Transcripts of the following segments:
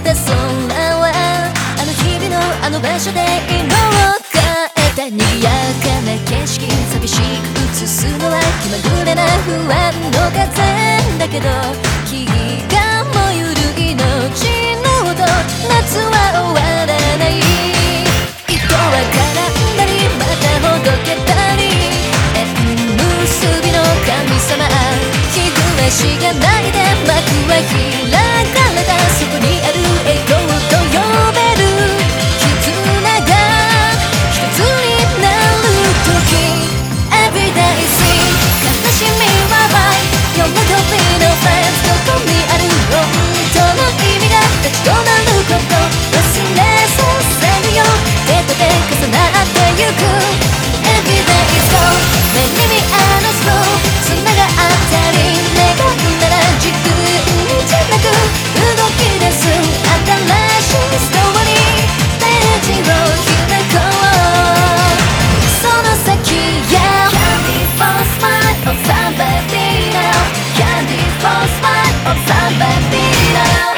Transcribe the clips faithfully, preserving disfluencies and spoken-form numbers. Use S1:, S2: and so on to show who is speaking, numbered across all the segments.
S1: た空はあの日々のあの場所で色を変えた賑やかな景色寂しく映すのは気まぐれな不安の風だけど木が燃ゆる命の音夏は終わらない糸は絡んだりまたほどけたり縁結びの神様日暮らしがないで幕は開かれたそこにある栄光と呼べる絆が一つになる時 Everyday sing 悲しみは Right 喜びの Friends どこにある本当の意味が立ち止まること忘れさせるよ手と手重なってゆく Everyday is gone 目に見えのスロー繋がったり願うなら自分じゃなく動き出す新しいストーリーページを開こうその先や Candy for smile of somebody now Candy for smile of somebody now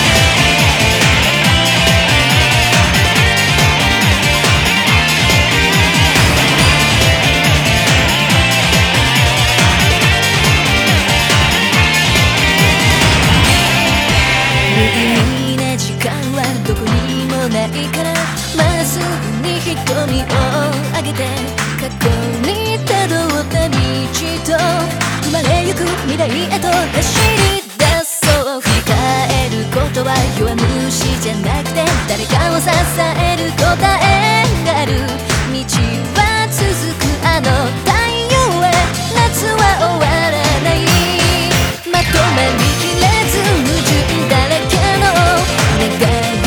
S1: どこにもないからまっすぐに瞳を上げて過去にたどった道と生まれゆく未来へと走り出そう振り返ることは弱虫じゃなくて誰かを支える答えがある道は続くあの太陽へ夏は終わらないまとまりきれず矛盾だらけの願い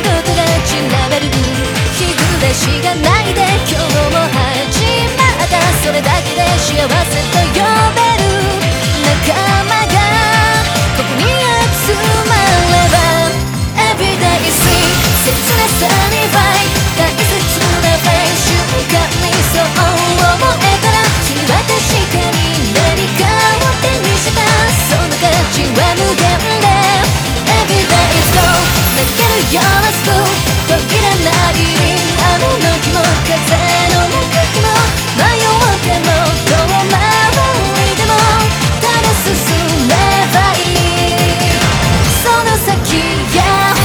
S1: 日暮らしがないで今日も始まったそれだけで幸せと呼べる仲間がここに集まれば Everyday sing 切なさに Fight 大切なフェイ瞬間にそう思えたら君は確かに何かを手にしたその価値は無限で Everyday is gone 泣けるようなスプーン途切れない雨の日も風の中日も迷っても遠回りでもただ進めばいいその先や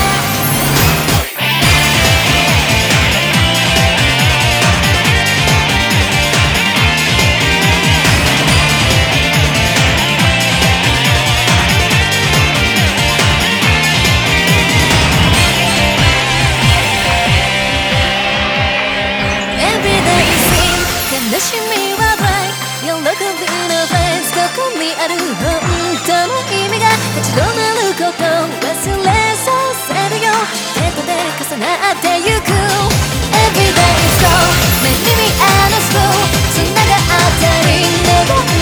S1: 悲しみは Right 喜びのフェイスどこにある本当の意味が立ち止まること忘れさせるよ手と手重なってゆく Everyday is gone 目に見えのスポーツ繋がったり願う